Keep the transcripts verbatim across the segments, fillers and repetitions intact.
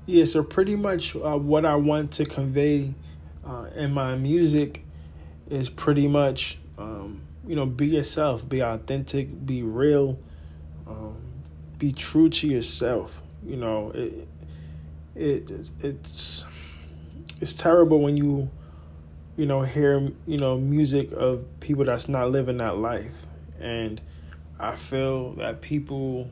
Yeah, so pretty much uh, what I want to convey uh, in my music is pretty much, um, you know, be yourself, be authentic, be real, um, be true to yourself. You know, it, it it's it's terrible when you you know hear you know music of people that's not living that life, and I feel that people,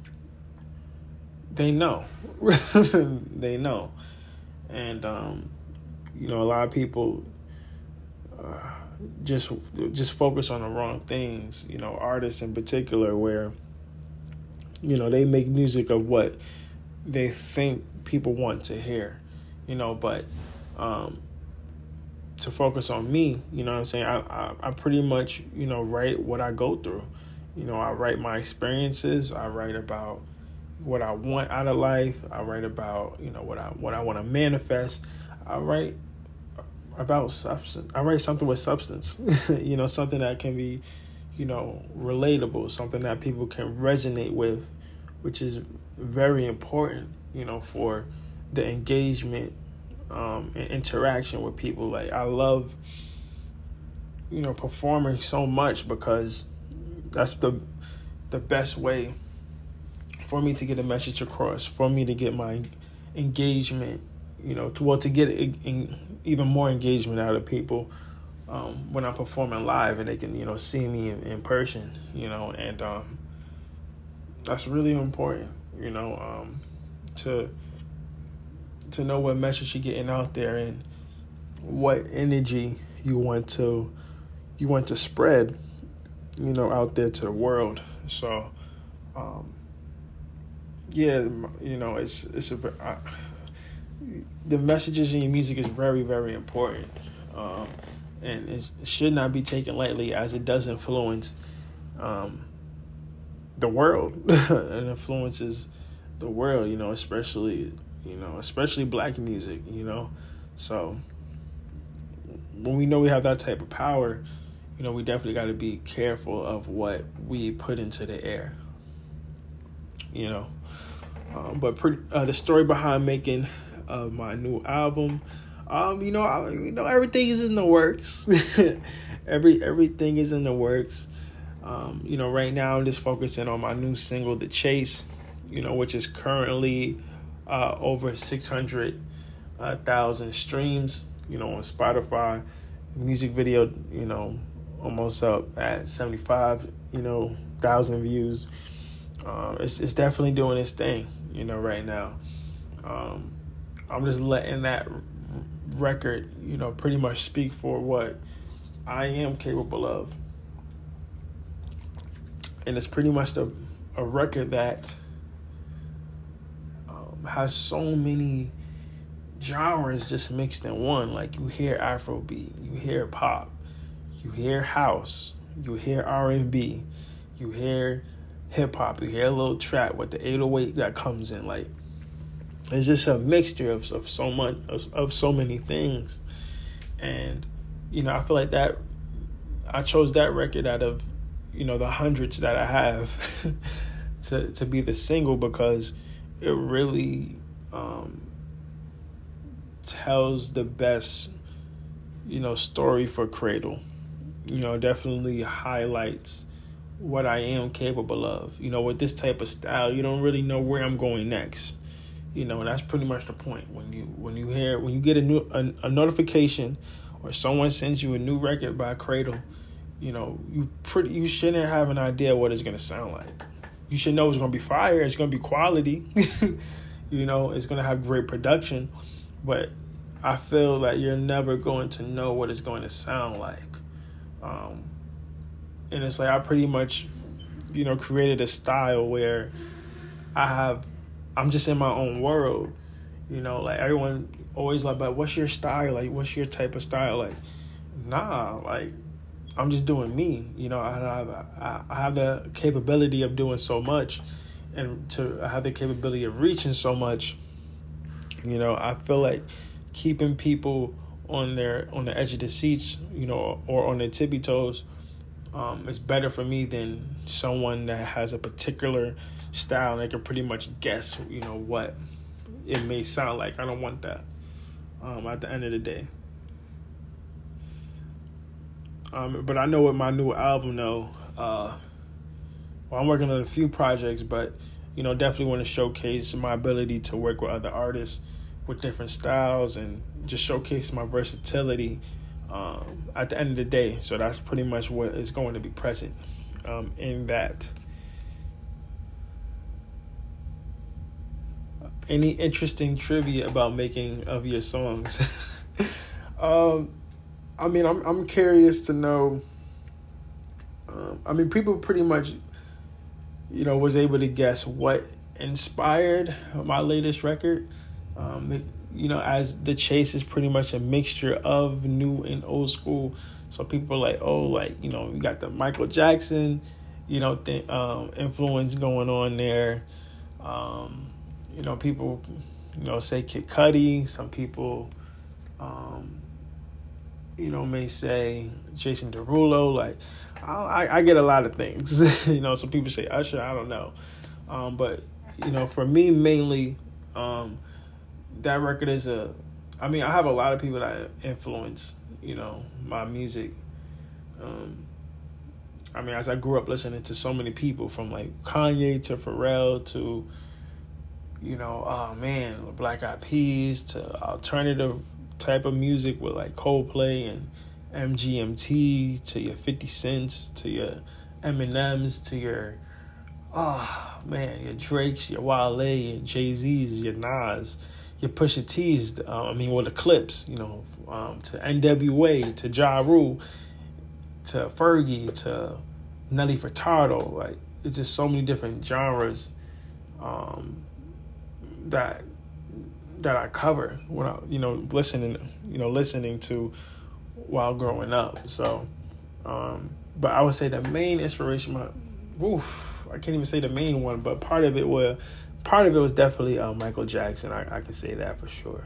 they know, they know, and um, you know a lot of people uh, just just focus on the wrong things. You know, artists in particular, where you know they make music of what they think people want to hear. You know, but um, to focus on me, you know what I'm saying? I, I I pretty much you know write what I go through. You know, I write my experiences. I write about what I want out of life. I write about, you know, what I what I want to manifest. I write about substance. I write something with substance, you know, something that can be, you know, relatable, something that people can resonate with, which is very important, you know, for the engagement um, and interaction with people. Like, I love, you know, performing so much because that's the the best way for me to get a message across, for me to get my engagement, you know, to well to get in, in, even more engagement out of people um, when I'm performing live, and they can you know see me in, in person, you know, and um, that's really important, you know, um, to to know what message you're getting out there and what energy you want to you want to spread, you know, out there to the world. So, um, yeah, you know, it's it's a I, the messages in your music is very, very important, um, and it should not be taken lightly, as it does influence um, the world. It influences the world, you know, especially you know, especially black music, you know. So when we know we have that type of power, you know, we definitely got to be careful of what we put into the air, you know. Um, but pretty, uh, the story behind making uh, my new album, um, you know, I, you know, everything is in the works. Every everything is in the works. Um, you know, right now I'm just focusing on my new single, "The Chase," you know, which is currently uh, over six hundred thousand streams, you know, on Spotify. Music video, you know, almost up at seventy-five, you know, thousand views. Um, it's it's definitely doing its thing, you know, right now. Um, I'm just letting that r- record, you know, pretty much speak for what I am capable of. And it's pretty much the, a record that um, has so many genres just mixed in one. Like, you hear Afrobeat, you hear pop, you hear house, you hear R and B, you hear hip hop, you hear a little trap with the eight oh eight that comes in. Like, it's just a mixture of, of so much of, of so many things. And you know, I feel like that I chose that record out of, you know, the hundreds that I have to to be the single, because it really um, tells the best, you know, story for Cradle. You know, definitely highlights what I am capable of. You know, with this type of style, you don't really know where I'm going next. You know, and that's pretty much the point. When you when you hear when you get a new a, a notification, or someone sends you a new record by Cradle, you know, you pretty you shouldn't have an idea what it's gonna sound like. You should know it's gonna be fire. It's gonna be quality. You know, it's gonna have great production, but I feel that you're never going to know what it's going to sound like. Um, and it's like I pretty much, you know, created a style where I have, I'm just in my own world. You know, like everyone always like, but what's your style? Like, what's your type of style? Like, nah, like I'm just doing me. You know, I have, I, I have the capability of doing so much, and to I have the capability of reaching so much. You know, I feel like keeping people on their on the edge of the seats, you know, or on their tippy toes, um, is better for me than someone that has a particular style and they can pretty much guess, you know, what it may sound like. I don't want that. Um, at the end of the day. Um, but I know with my new album, though, uh, well, I'm working on a few projects, but, you know, definitely want to showcase my ability to work with other artists with different styles and just showcase my versatility um, at the end of the day. So that's pretty much what is going to be present um, in that. Any interesting trivia about making of your songs? um, I mean, I'm I'm curious to know. Um, I mean, people pretty much, you know, was able to guess what inspired my latest record. Um, you know, as The Chase is pretty much a mixture of new and old school. So people are like, oh, like, you know, you got the Michael Jackson, you know, th- um, influence going on there. Um, you know, people, you know, say Kid Cudi. Some people, um, you know, may say Jason Derulo. Like, I, I get a lot of things. You know, some people say Usher. I don't know. Um, but, you know, for me, mainly, um, that record is a, I mean, I have a lot of people that influence, you know, my music. Um, I mean, as I grew up listening to so many people, from like Kanye to Pharrell to, you know, oh man, Black Eyed Peas to alternative type of music with like Coldplay and M G M T to your fifty Cents to your Eminems to your, oh man, your Drakes, your Wale, your Jay-Z's, your Nas, your Pusha T's, uh, I mean, well, the Clips, you know, um, to N W A, to Ja Rule, to Fergie, to Nelly Furtado. Like, it's just so many different genres um, that that I cover when I, you know, listening, you know, listening to while growing up. So, um, but I would say the main inspiration, my, oof, I can't even say the main one, but part of it was, part of it was definitely uh, Michael Jackson. I, I can say that for sure.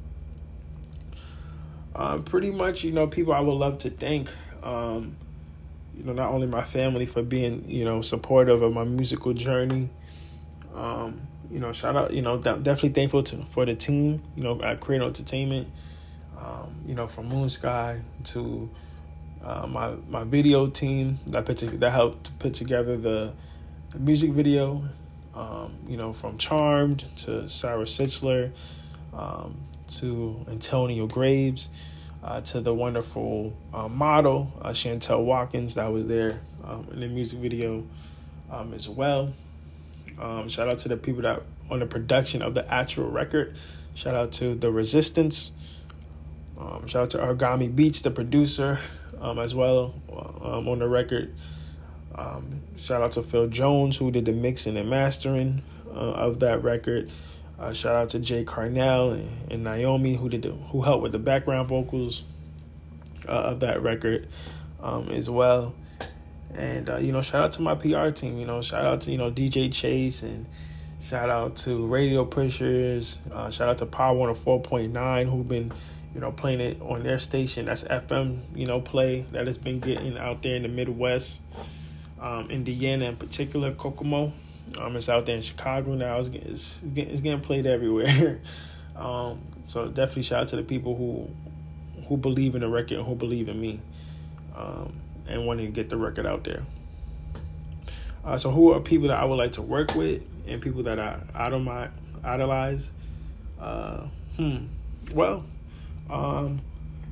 Uh, pretty much, you know, people I would love to thank, um, you know, not only my family for being, you know, supportive of my musical journey. Um, you know, shout out, you know, definitely thankful to for the team, you know, at Creative Entertainment, um, you know, from Moon Sky to uh, my my video team that put to, that helped put together the, the music video, um, you know, from Charmed to Sarah Sichler, um, to Antonio Graves, uh, to the wonderful uh, model uh, Chantel Watkins that was there um, in the music video um, as well. Um, shout out to the people that on the production of the actual record. Shout out to The Resistance. Um, shout out to Origami Beach, the producer, um, as well um, on the record. Um, shout out to Phil Jones, who did the mixing and mastering uh, of that record. Uh, shout out to Jay Carnell and, and Naomi, who did the, who helped with the background vocals uh, of that record um, as well. And, uh, you know, shout out to my P R team, you know, shout out to, you know, D J Chase, and shout out to Radio Pushers. Uh, shout out to Power one oh four point nine, who've been, you know, playing it on their station. That's F M, you know, play that has been getting out there in the Midwest, um, Indiana in particular, Kokomo. Um, it's out there in Chicago now. It's, it's, it's getting played everywhere. um, so definitely shout out to the people who who believe in the record and who believe in me. Um, and wanting to get the record out there. Uh, so who are people that I would like to work with and people that I idolize? Uh, hmm. Well, um,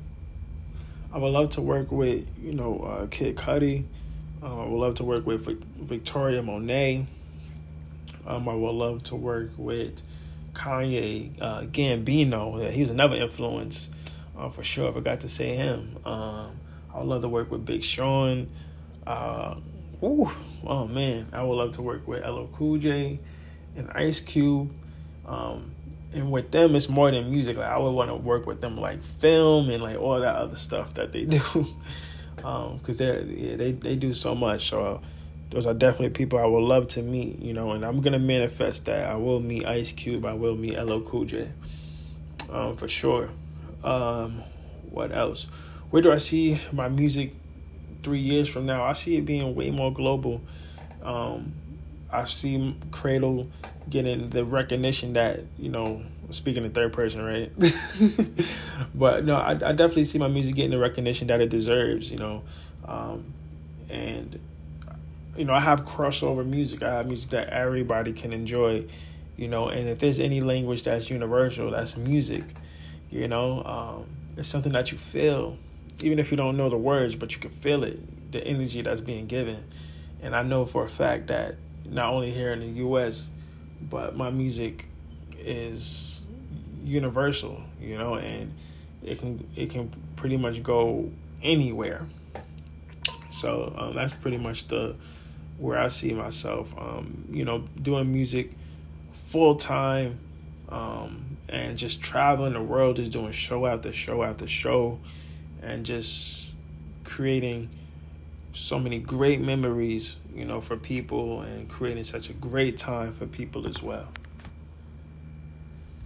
I would love to work with, you know, uh, Kid Cudi. Um, I would love to work with Victoria Monet. Um, I would love to work with Kanye uh, Gambino. He was another influence uh, for sure. I forgot to say him. Um, I would love to work with Big Sean. Uh, ooh, oh, man. I would love to work with L L Cool J and Ice Cube. Um, and with them, it's more than music. Like, I would want to work with them, like film and like all that other stuff that they do. um, Because they yeah, they they do so much. So uh, those are definitely people I would love to meet, you know. And I'm going to manifest that. I will meet Ice Cube. I will meet L L Cool J. Um, for sure. Um, what else? Where do I see my music three years from now? I see it being way more global. Um, I see Cradle getting the recognition that, you know, speaking in third person, right? But no, I, I definitely see my music getting the recognition that it deserves, you know. Um, and, you know, I have crossover music. I have music that everybody can enjoy, you know. And if there's any language that's universal, that's music, you know. Um, it's something that you feel, even if you don't know the words, but you can feel it, the energy that's being given. And I know for a fact that not only here in the U S, but my music is universal, you know, and it can it can pretty much go anywhere. So um, that's pretty much the where I see myself, um, you know, doing music full time, um, and just traveling the world, just doing show after show after show, and just creating so many great memories, you know, for people, and creating such a great time for people as well.